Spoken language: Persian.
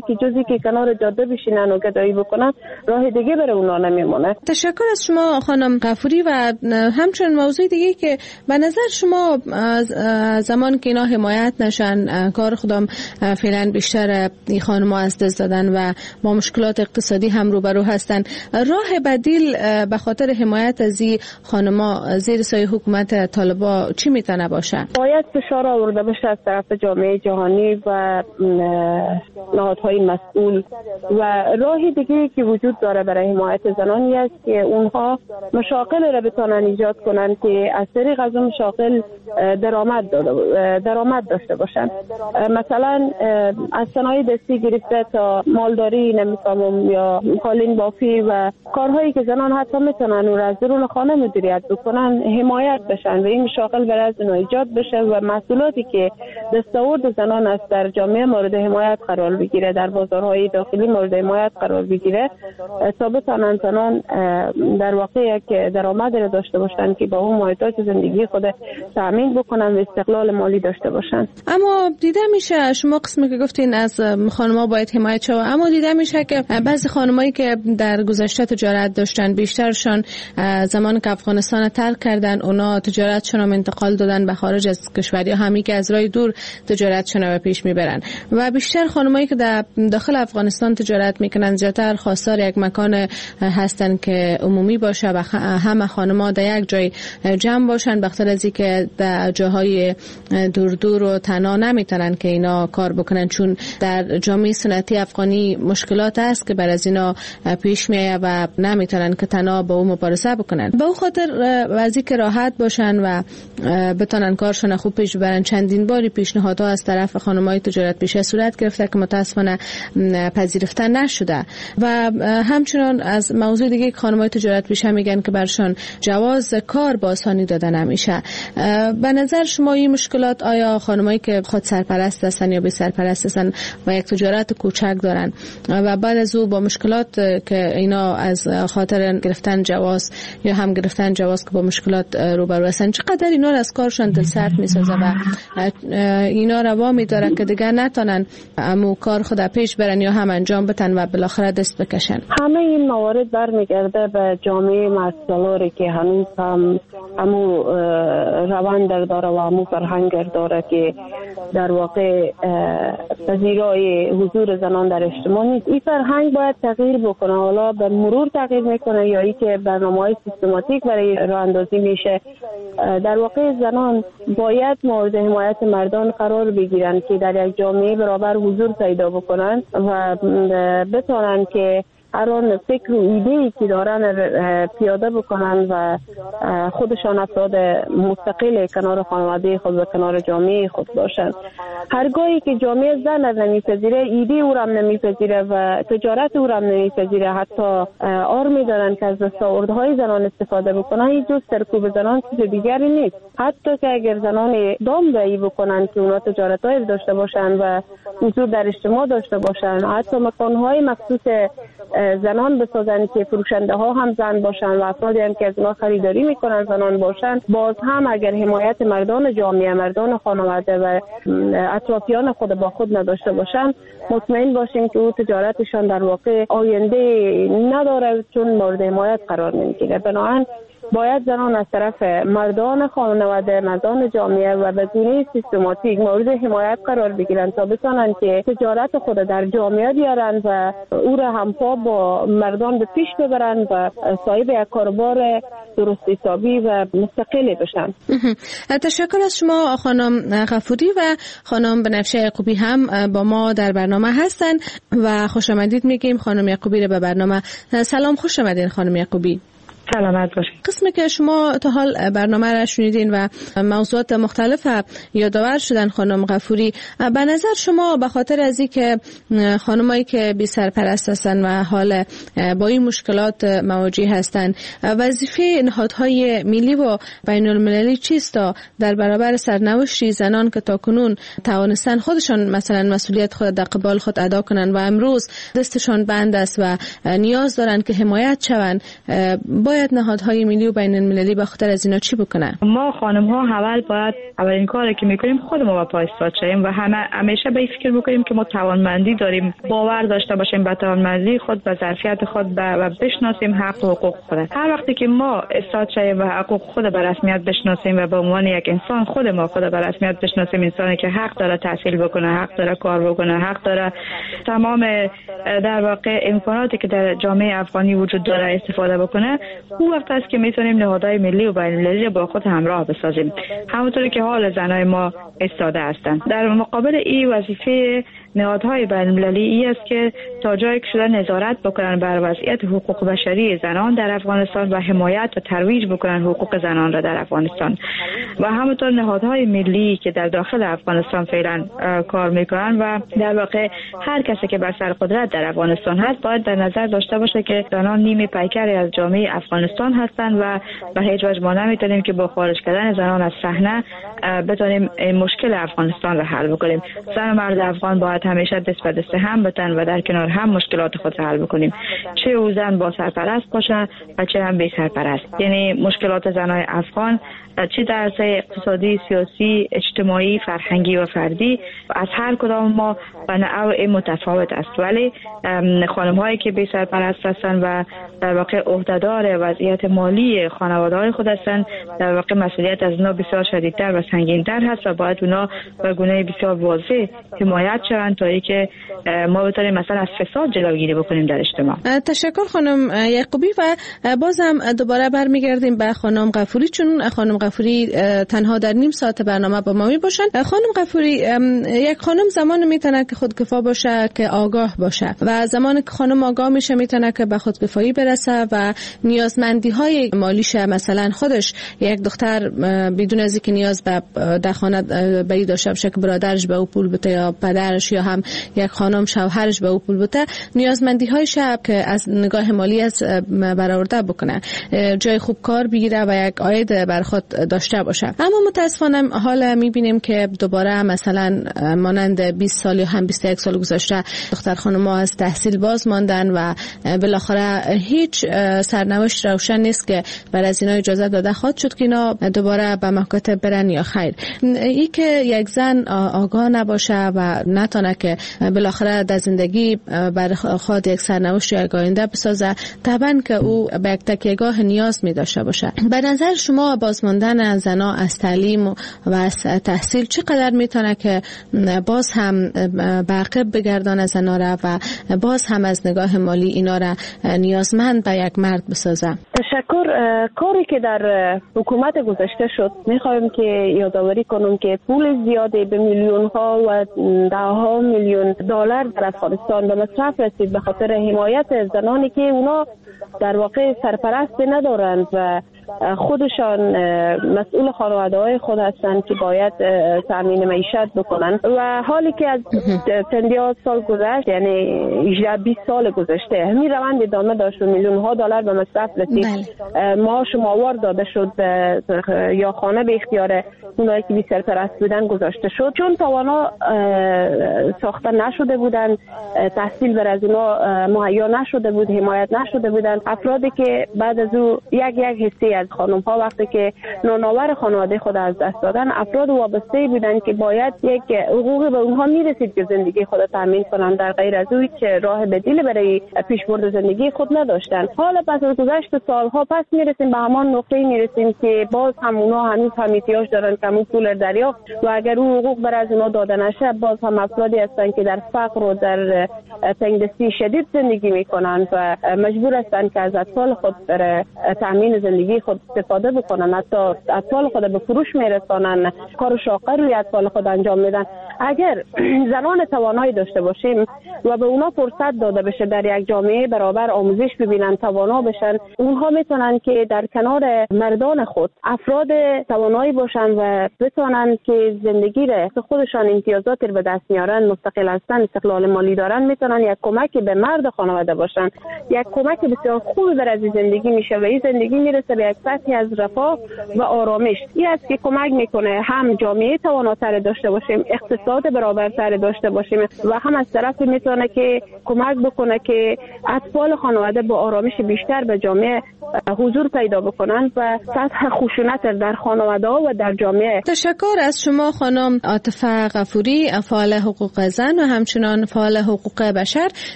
که جزی که کنار جاده بشینن و گدایی بکنن راه دیگه برای اونا نمیمونه. تشکر از شما خانم غفوری. و همچنین موضوع دیگه که به نظر شما زمان که اینا حمایت نشن، کار خودم فعلا بیشتر این خانم‌ها از دست دادن و با مشکلات اقتصادی هم روبرو هستن، راه بدیل به خاطر حمایت از این خانم‌ها زیر سایه حکومت طالبا چی میتونه باشه؟ باید فشار آورده بشه از طرف جامعه جهانی و نهادهای مسئول. و راهی دیگه که وجود داره برای حمایت زنانی است که اونها مشاغل را بتونن ایجاد کنن که از طریق از اون مشاغل درآمد داشته باشن. مثلا از صنایع دستی گرفته تا مالداری نمیفهمم یا قالین بافی و کارهایی که زنان حتی میتونن اون را از درون خانه مدیریت بکنن حمایت بشن و این مشاغل برای از اونها ایجاد بشه و محصولاتی که دستاورد زنان است در جامعه مورد حمایت قرار بگیره، در بازارهای داخلی مورد حمایت قرار بگیره تا بتونن زنان در واقع یک درآمد را داشته باشن که با اون محیطات زندگی خود تامین بکنن و استقلال مالی داشته باشن. اما دیده میشه شما قسمی که گفتین از خانم‌ها باید حمایت شود، اما دیده میشه که بعضی خانمایی که در گذشته تجارت داشتن بیشترشان زمان که افغانستان ترک کردن اونا تجارتشون رو انتقال دادن به خارج از کشور یا همین که از راه دور تجارتشون رو پیش میبرن و بیشتر خانمایی که در داخل افغانستان تجارت میکنن زیاتر خواستار یک مکان هستن که عمومی باشه و همه خانم‌ها در یک جای جمع باشن، بخاطر از اینکه در جاهای دور دور و تنها نمیتونن که اینا کار بکنن، چون در جامعه سنتی افغانی مشکلات است که بر از اینا پیش میایه و نمیتونن که تنها با اون مبارزه بکنن. به اون خاطر وضعی که راحت باشن و بتونن کارشون خوب پیش ببرن، چندین باری پیشنهادها از طرف خانم‌های تجارت پیشه صورت گرفته که متاسفانه پذیرفته نشده. و همچنین از موضوع دیگه خانم‌های تجارت پیشه میگن که برشان جواز کار با آسانی داده نمیشه. به نظر شما این مشکلات، آیا خانمایی که خود سرپرست هستن یا بی سرپرست هستن و یک تجارت کوچک دارن و بعد از او با مشکلات که اینا از خاطر گرفتن جواز یا هم گرفتن جواز که با مشکلات روبرو هستن، چقدر اینا از کارشون دلسرد میسازه و اینا روا میداره که دیگه نتونن امو کار خود پیش برن یا هم انجام بدن و بالاخره دست بکشن؟ همه این موارد برمیگرده به جامعه مسئولاری که هنوز هم امو روند داره و امو فرهنگ داره که در واقع پذیرای حضور زنان در اجتماع نیست. این فرهنگ باید تغییر بکنه، حالا به مرور تغییر میکنه یا ای که برنامه‌های سیستماتیک برای راه اندازی میشه. در واقع زنان باید مورد حمایت مردان قرار بگیرن که در یک جامعه برابر حضور پیدا بکنن و بتونن که هر آن فکر و ایده‌ای که دارن پیاده بکنن و خودشان افراد مستقل کنار خانواده خود و کنار جامعه خود باشن. هرگاهی که جامعه زن را نمیپذیره، ایده او را نمیپذیره و تجارت او را نمیپذیره، حتی آر میدارن که از دستاوردهای زنان استفاده بکنن، هیچ جز سرکوب زنان چیز دیگری نیست. حتی که اگر زنان دام دهی بکنن که اونا تجارت‌های داشته باشن و حضور در اجتماع داشته باشن، حتی مکان‌های مخصوص زنان بسازن که فروشنده ها هم زن باشن و افرادی هم که از اونا خریداری میکنن زنان باشن، باز هم اگر حمایت مردان جامعه، مردان خانواده و اطرافیان خود با خود نداشته باشن، مطمئن باشیم که او تجارتشان در واقع آینده نداره، چون مورد حمایت قرار نمیگیره. بنابراین باید زنان از طرف مردان خانواده، مردان جامعه و به گونه سیستماتیک مورد حمایت قرار بگیرن تا بتونن که تجارت خود در جامعه بیارن و او را همپا با مردان به پیش ببرن و صاحب یک کاروبار درست حسابی و مستقل بشن. تشکر از شما خانم غفوری و خانم بنفشه یعقوبی هم با ما در برنامه هستن و خوش آمدید میگیم خانم یعقوبی رو به برنامه. سلام، خوش آمدین خانم یعقوبی. سلامت باشید. قسمی که شما تا حال برنامه را شنیدین و موضوعات مختلف یادآور شدن خانم غفوری، به نظر شما به خاطر از اینکه خانمایی که بی سرپرست هستن و حال با این مشکلات مواجه هستن، وظیفه نهادهای ملی و بین المللی چیست تا در برابر سرنوشت زنان که تاکنون توانستن خودشان مثلا مسئولیت خود در قبال خود ادا کنن و امروز دستشان بند است و نیاز دارن که حمایت شوند، باید باید نهادهای ملی و بین المللی به خاطر از اینا چی بکنن؟ ما خانم ها باید اولین کاری که میکنیم خود ما با پای ایستاد شیم و همیشه به این فکر میکنیم که ما توانمندی داریم، باور داشته باشیم به توانمندی خود، به ظرفیت خود و بشناسیم حق و حقوق خود. هر وقتی که ما ایستاد شیم و حقوق خود به رسمیت بشناسیم و به عنوان یک انسان خود به رسمیت بشناسیم، انسانی که حق داره تحصیل بکنه، حق داره کار بکنه، حق داره تمام در واقع امکاناتی که در جامعه افغانی وجود داره استفاده بکنه، اون وقت است که میتونیم نهادهای ملی و بین المللی با خود همراه بسازیم، همونطوری که حال زنای ما ایستاده هستند. در مقابل این وظیفه نهادهای بین المللی است که تا جایی که شده نظارت بکنن بر وضعیت حقوق بشری زنان در افغانستان و حمایت و ترویج بکنن حقوق زنان را در افغانستان، و همونطور نهادهای ملی که در داخل افغانستان فعلا کار میکنن و در واقع هر کسی که بر سر قدرت در افغانستان هست باید در نظر داشته باشه که زنان نیمه پیکری از جامعه افغانستان هستند و به هیچ وجه ما نمیتونیم که با خارج کردن زنان از صحنه بتونیم مشکل افغانستان را حل بکنیم. زن و مرد افغان باید همیشه دست به دست هم بتن و در کنار هم مشکلات خود را حل بکنیم، چه او زن با سرپرست باشه و چه هم بی سرپرست. یعنی مشکلات زنای افغان چه در عرصه اقتصادی، سیاسی، اجتماعی، فرهنگی و فردی از هر کدام ما به نوع متفاوت است، ولی خانم هایی که بی سرپرست هستند و در واقع عهدهدار وضعیت مالی خانواده خود هستند، در واقع مسئولیت از اونا بسیار شدیدتر و سنگین‌تر هست و باید اونا به گونه بسیار واضح حمایت شوند تا اینکه ما بتونیم مثلا از فساد جلوگیری بکنیم در اجتماع. تشکر خانم یعقوبی. و بازم دوباره برمیگردیم به خانم غفوری، چون خانم غفوری تنها در نیم ساعت برنامه با ما می باشن. خانم غفوری، یک خانم زمان میتونه که خودکفا باشه که آگاه باشه، و زمانی که خانم آگاه میشه میتونه که به خودکفایی برسه و نیازمندی های مالیش، مثلا خودش یک دختر بدون از اینکه نیاز به در خانه بری داشته باشه که برادرش به او پول بده یا پدرش یا هم یک خانم شوهرش به او پول بده، نیازمندی های شب که از نگاه مالی از برآورده بکنه، جای خوب کار بگیره و یک عاید بر خود داشته باشه. اما متاسفانه حالا میبینیم که دوباره مثلا مانند 20 سال یا هم 21 سال گذشته دختر خانم‌ها از تحصیل باز ماندن و بالاخره هیچ سرنوشت روشن نیست که بر از اینا اجازه داده خواهد شد که اینا دوباره به مکاتب برن یا خیر. این که یک زن آگاه نباشه و نتونه که بالاخره در زندگی بر خود یک سرنوشت یا آینده بسازه، طبعا که او به یک تکیهگاه نیاز می داشته باشه. به نظر شما بازماندن زنها از تعلیم و از تحصیل چقدر میتونه که باز هم به عقب بگردانه زنها را و باز هم از نگاه مالی اینا را نیازمند به یک مرد بسازه؟ تشکر. کاری که در حکومت گذشته شد، میخوایم که یادآوری کنم که پول زیادی به میلیون ها و ده ها میلیون دلار در افغانستان به مصرف رسید به خاطر حمایت زنانی که اونا در واقع سرپرست ندارند و خودشان مسئول خانواده‌های خود هستند که باید تامین معیشت بکنن. و حالی که از چندین سال گذشت، یعنی 18-20 سال گذشته، همین روند ادامه داشت و میلیون ها دلار به مصرف رسید. معاش ماهوار داده شد یا خانه به اختیار اونایی که بی سرپرست بودن گذاشته شد، چون توانا ساخته نشده بودن، تحصیل بر از اونا مهیا نشده بود، حمایت نشده بودن. افرادی که بعد از او یک حصه از خانم ها وقتی که نوناور خانواده خود از دست دادن، افراد وابسته بودن که باید یک حقوقی به اونها میرسید که زندگی خود تامین کنند، در غیر از او هیچ راه بدیلی برای پیشبرد زندگی خود نداشتن. حالا پس از گذشت سالها پس میرسیم به همان نقطه میرسیم که باز هم اونها هنوز هم احتیاج دارن که همون پول دریافت و اگر اون حقوق بر از اونها داده نشه، باز هم افرادی هستن که در فقر و در تنگدستی شدید زندگی میکنن و مجبور هستن که از اطفال خود برای تامین زندگی خود استفاده بکنن، حتی اطفال خود به فروش میرسانن، کار شاقه روی اطفال خود انجام میدن. اگر زنان توانایی داشته باشیم و به اونا فرصت داده بشه در یک جامعه برابر آموزش ببینن، توانا بشن، اونها میتونن که در کنار مردان خود افراد توانایی باشن و بتونن که زندگی را خودشان امتیازات رو به دست میارن، مستقل هستن، استقلال مالی دارن، میتونن یک کمک به مرد خانواده باشن. یک کمک بسیار خوب برای زندگی میشه و این زندگی میرسه به یک سطحی از رفاه و آرامش. این است که کمک میکنه هم جامعه تواناتر داشته باشیم، اقتصاد تفاوت برابرتری داشته باشیم و هم از طرف میتونه که کمک بکنه که اطفال خانواده با آرامش بیشتر به جامعه حضور پیدا بکنن و سطح خشونت در خانواده و در جامعه. تشکر از شما خانم عاطفه غفوری، فعال حقوق زن و همچنان فعال حقوق بشر